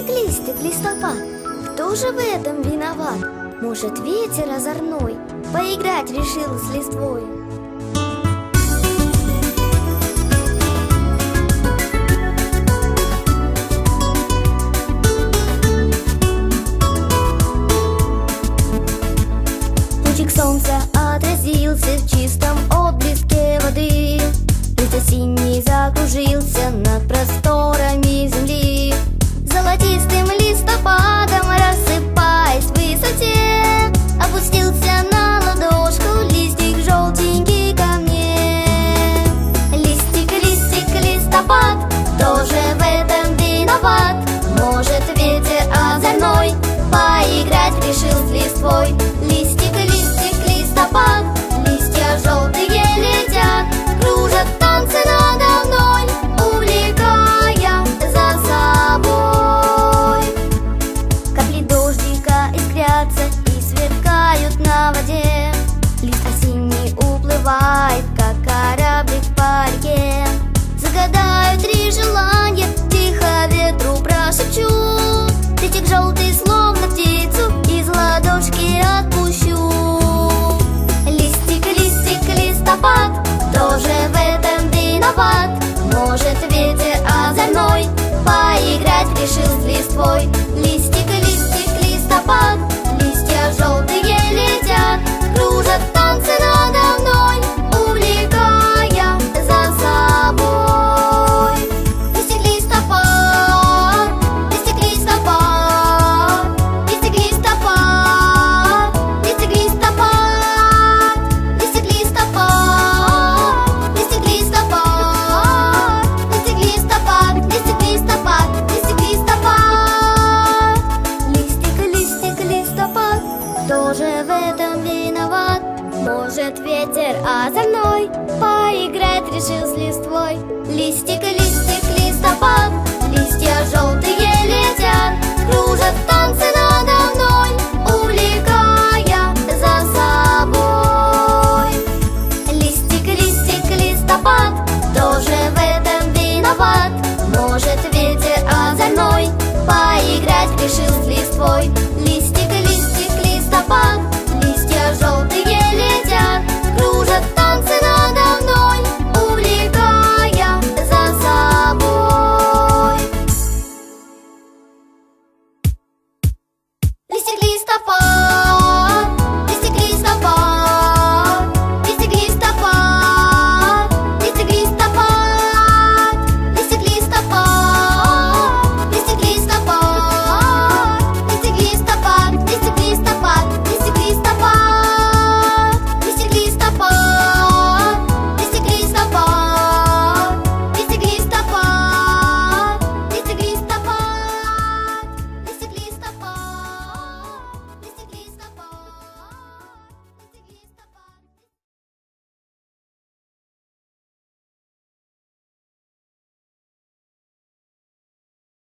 листик, листопад, кто же в этом виноват? Может, ветер озорной поиграть решил с листвой? Лучик солнца отразился в чистом отблеске воды. Лист осенний закружился над просторами земли. Золотистым листопадом, рассыпаясь в высоте, опустился на ладошку листик желтенький ко мне. Листик, листик, листопад, кто же в этом виноват? Может, ветер озорной поиграть решил с листвой? Листик, листик, листопад, листья желтые летят, кружат танцы надо мной, увлекая за собой. Капли дождика искрятся и сверкают на воде. Лист осенний уплывает, как кораблик по реке. Загадаю 3 желания, тихо ветру прошепчу. Листик желтый, словно птицу, из ладошки отпущу. Листик, листик, листопад, кто же в этом виноват? Может, ветер озорной поиграть решил с листвой? Листик, листик, листопад, листья желтые летят, кружат танцы надо мной, увлекая за собой. Листик, листопад, листик, листопад, листик, листопад, листик, листопад, листик, листопад, листик, листопад, листик, листопад, листик, листопад, листик, листопад. Листик, листик, листопад, кто же в этом виноват? Может, ветер озорной поиграть решил с листвой? Листик, листик, листопад,